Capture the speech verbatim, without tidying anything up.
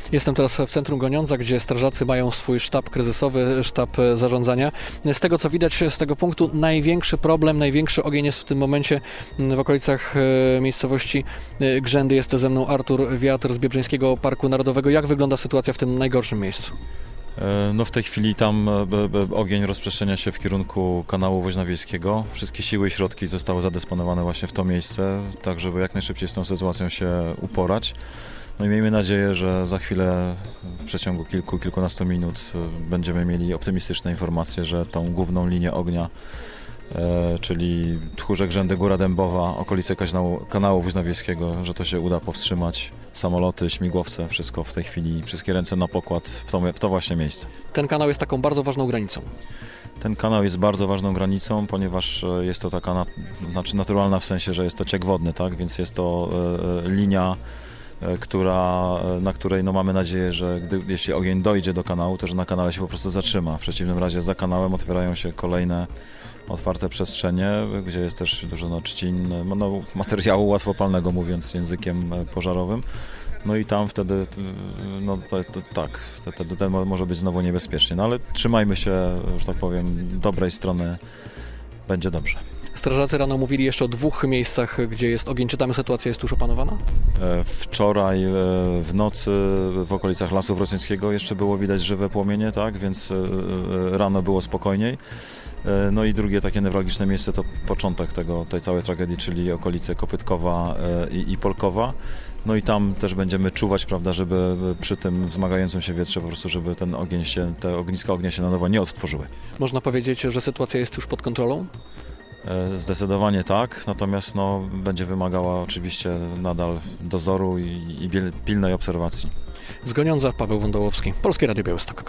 Jestem teraz w centrum Goniądza, gdzie strażacy mają swój sztab kryzysowy, sztab zarządzania. Z tego co widać, z tego punktu największy problem, największy ogień jest w tym momencie w okolicach miejscowości Grzędy. Jest ze mną Artur Wiatr z Biebrzyńskiego Parku Narodowego. Jak wygląda sytuacja w tym najgorszym miejscu? No w tej chwili tam ogień rozprzestrzenia się w kierunku kanału Woźna-Wiejskiego. Wszystkie siły i środki zostały zadysponowane właśnie w to miejsce, tak żeby jak najszybciej z tą sytuacją się uporać. No i miejmy nadzieję, że za chwilę w przeciągu kilku, kilkunastu minut będziemy mieli optymistyczne informacje, że tą główną linię ognia, e, czyli Tchórze, Grzędy, Góra Dębowa, okolice kanału, kanału Woźna-Wiejskiego, że to się uda powstrzymać. Samoloty, śmigłowce, wszystko w tej chwili, wszystkie ręce na pokład w to, w to właśnie miejsce. Ten kanał jest taką bardzo ważną granicą. Ten kanał jest bardzo ważną granicą, ponieważ jest to taka nat- znaczy naturalna w sensie, że jest to ciek wodny, tak? Więc jest to e, linia, która, na której no mamy nadzieję, że gdy, jeśli ogień dojdzie do kanału, to że na kanale się po prostu zatrzyma. W przeciwnym razie za kanałem otwierają się kolejne otwarte przestrzenie, gdzie jest też dużo no, trzcin, no, materiału łatwopalnego, mówiąc językiem pożarowym. No i tam wtedy, no to, to, tak, wtedy ten może być znowu niebezpiecznie. No ale trzymajmy się, że tak powiem, dobrej strony, będzie dobrze. Strażacy rano mówili jeszcze o dwóch miejscach, gdzie jest ogień. Czy tam sytuacja jest już opanowana? Wczoraj w nocy w okolicach Lasu Wrocławskiego jeszcze było widać żywe płomienie, tak, więc rano było spokojniej. No i drugie takie newralgiczne miejsce to początek tego, tej całej tragedii, czyli okolice Kopytkowa i, i Polkowa. No i tam też będziemy czuwać, prawda, żeby przy tym wzmagającym się wietrze po prostu, żeby ten ogień się, te ogniska ognia się na nowo nie odtworzyły. Można powiedzieć, że sytuacja jest już pod kontrolą? Zdecydowanie tak, natomiast no, będzie wymagała oczywiście nadal dozoru i, i pilnej obserwacji. Z Goniądza Paweł Wądołowski, Polskie Radio Białystok.